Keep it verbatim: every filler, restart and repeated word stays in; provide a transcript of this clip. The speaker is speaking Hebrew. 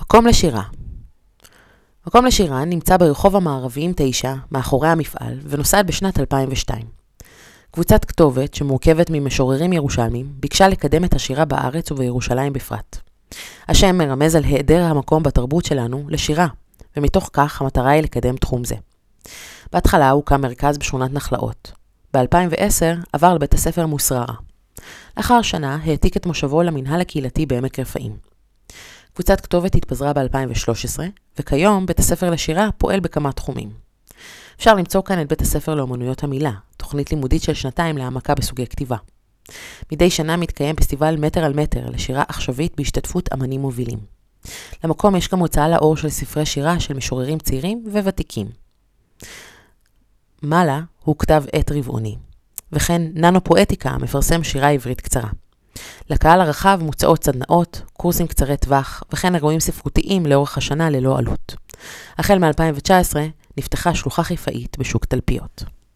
מקום לשירה. מקום לשירה נמצא ברחוב המערבי עם תשע, מאחורי המפעל, ונוסד בשנת אלפיים ושתיים. קבוצת כתובת, שמורכבת ממשוררים ירושלמים, ביקשה לקדם את השירה בארץ ובירושלים בפרט. השם מרמז על היעדר המקום בתרבות שלנו לשירה, ומתוך כך המטרה היא לקדם תחום זה. בהתחלה הוקם מרכז בשכונת נחלאות. ב-אלפיים ועשר עבר לבית הספר מוסררה. לאחר שנה העתיק את מושבו למנהל הקהילתי בעמק רפאים. קבוצת כתובת התפזרה ב-אלפיים ושלוש עשרה, וכיום בית הספר לשירה פועל בכמה תחומים. אפשר למצוא כאן את בית הספר לאמנויות המילה, תוכנית לימודית של שנתיים להעמקה בסוגי כתיבה. מדי שנה מתקיים פסטיבל מטר על מטר לשירה עכשווית בהשתתפות אמנים מובילים. למקום יש גם הוצאה לאור של ספרי שירה של משוררים צעירים וותיקים. מעלה הוא כתב עת רבעוני, וכן ננו פואטיקה מפרסם שירה עברית קצרה. לקהל הרחב מוצאות סדנאות, קורסים קצרי טווח, וכן אירועים ספרותיים לאורך השנה ללא עלות. החל מ-אלפיים ותשע עשרה נפתחה שלוחה חיפאית בשוק תלפיות.